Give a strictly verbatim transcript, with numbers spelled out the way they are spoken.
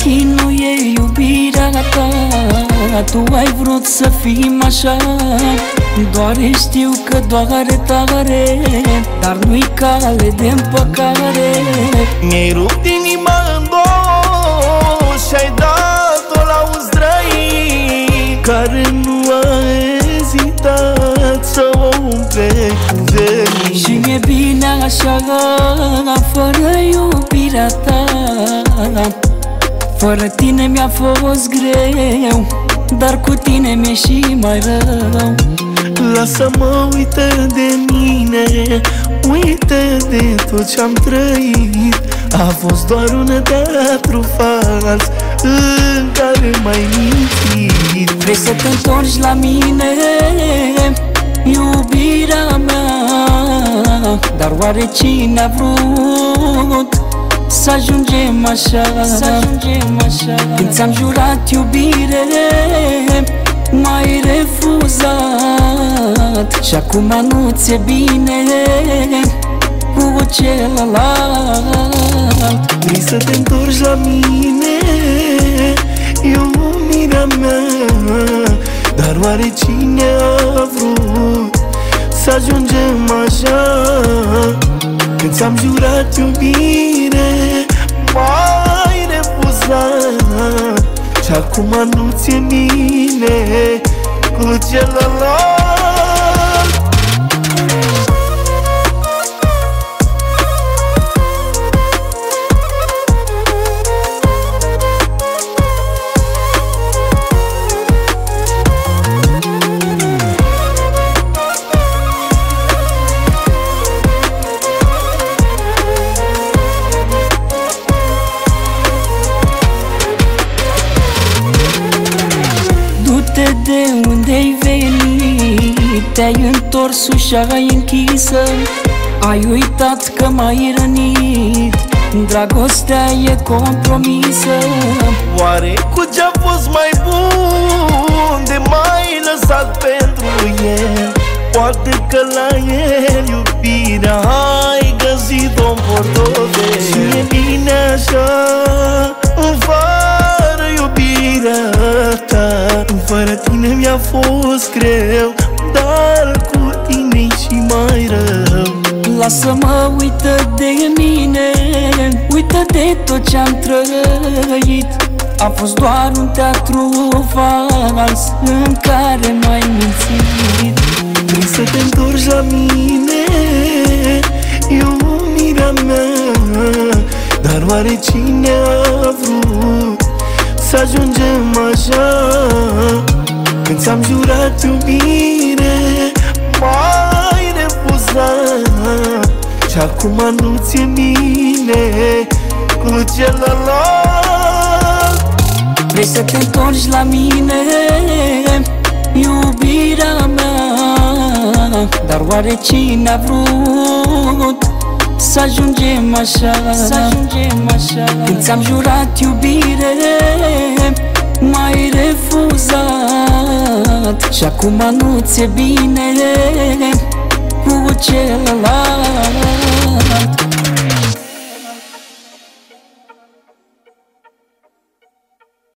chinuie iubirea ta. Tu ai vrut să fim așa, doare știu că doare tare, dar nu-i cale de împăcare. Mi-ai rupt inima în două și-ai dat-o la un străin care nu a ezitat să o umple cu venin. Și mi-e bine așa, fără iubirea ta. Fără tine mi-a fost greu, dar cu tine mi-e și mai rău. Lasă-mă, uită de mine, uită de tot ce-am trăit. A fost doar un teatru fals în care m-ai mințit. Vrei să te întorci la mine, iubirea mea, dar oare cine a vrut să ajungem așa, să ajungem așa? Când ți-am jurat iubire, m-ai refuzat și acum nu ți-e bine cu celălalt. Vrei să te întorci la mine, iubirea mea, dar oare cine a vrut să ajungem așa? Când ți-am jurat iubire, m-ai refuzat și acum nu ți-e bine cu celălalt. De unde-ai venit, te-ai întors, ușa-i închisă. Ai uitat că m-ai rănit, dragostea e compromisă. Oare cu ce-a fost mai bun de m-ai lăsat pentru el? Poate că la el iubirea ai găsit-o în portofel. Și e bine așa, fără iubirea ta. Fără tine mi-a fost greu, dar cu tine și mai rău. Lasă-mă, uită de mine, uită de tot ce-am trăit. A fost doar un teatru fals în care m-ai mințit. Vrei să te întorci la mine, iubirea mea, dar oare cine a vrut să ajungem așa? Când ți-am jurat iubire, m-ai refuzat și acum nu ți-e bine cu celălalt. Vrei să te întorci la mine, iubirea mea, dar oare cine a vrut să ajungem așa, să ajungem așa? Când ți-am jurat iubire, m-ai refuzat și acum nu ți-e bine cu celălalt.